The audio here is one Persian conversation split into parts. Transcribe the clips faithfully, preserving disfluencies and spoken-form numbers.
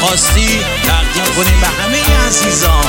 خواستی تقدیم کنیم به همه عزیزان.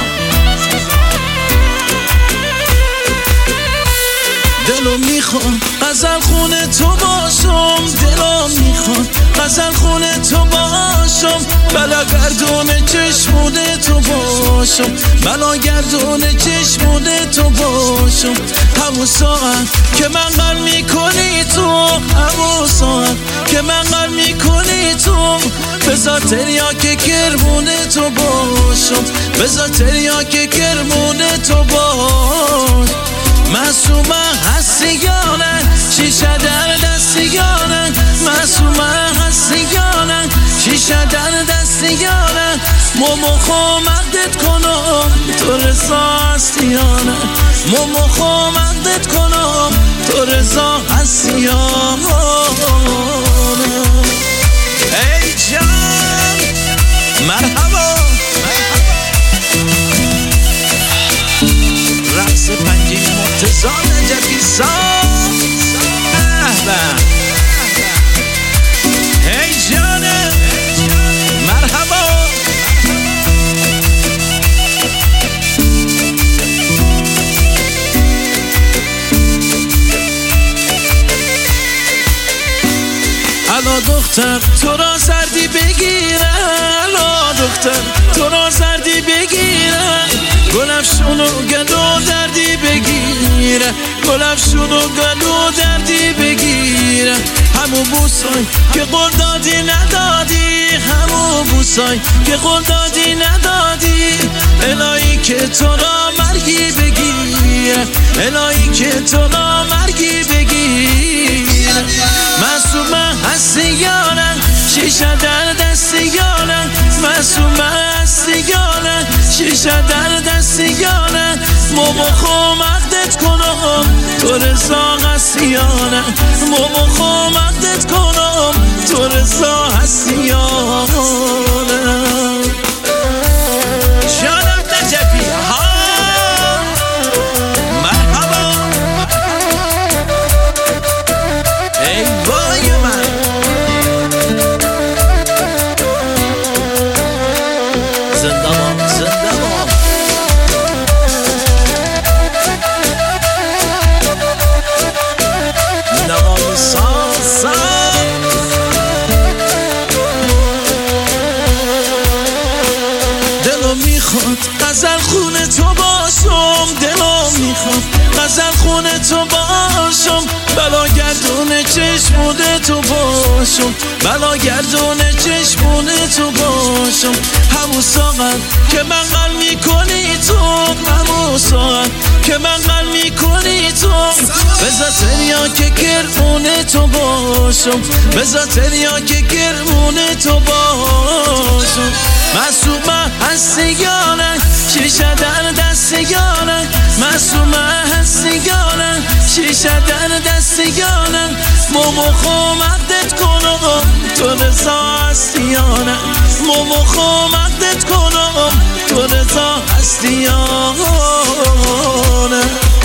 دلو میخوام غزل خونه تو باشم، دلو میخوام غزل خونه تو باشم، بلا گردون چشمونه تو باشم، بلا گردون چشمونه تو باشم. همون ساعت که من غم میکنی تو، همون ساعت که من غم میکنی تو، بذار تریاک کرمونه تو باشم، بذار تریاک کرمونه تو باش. معصومه هستی یا نه، شیشه در دستی یا نه، معصومه هستی یا نه، شیشه در دستی یا نه، مومو خومدت کنم تو رضا هستی یا نه، مومو خومدت کنم تو رضا هستی یا نه. ای جان مرحبا، رقص پنجه مرتضی نجفی سام. ای جانه مرحبا. الا دختر تو را سردی بگیره، الا دختر تو را سردی بگیره، گلفشونو گلو دردی بگیره، گلفشونو گلو دردی بگیره. همون بوسای که قول دادی ندادی، همون بوسای که قول دادی ندادی، الهی که تو را مرگی بگیره، الهی که تو را مرگی بگیره. معصومه هستی یا نه، شیشه در دستی یا نه، معصومه هستی یا نه، شیشه در دستی یا نه، مومو خومدت کنم تو رضا هستی یا نه، مومو خومدت کنم تو رضا هستی یا نه. جانم نجفی ها مرحبا. ای بای من زنده بام، زنده بام. نوام سازم دلو میخواد غزل خونه تو باشم، دلو میخواد غزل خونه تو باشم، بلا گردون چشمونه تو باشم، بلا گردون چشمونه تو باشم. همون ساعت که من غم میکنی تو، همون ساعت که من غم میکنی تو، بذار تریاک کرمونه تو باشم، بذار تریاک کرمونه تو باشم. معصومه هستی یا نه، شیشه در دستی یا نه، معصومه هستی یا نه، شیشه در دستی یا نه، مومو خومدت کنم تو رضا هستی یا نه، مومو خومدت کنم تو رضا هستی یا نه.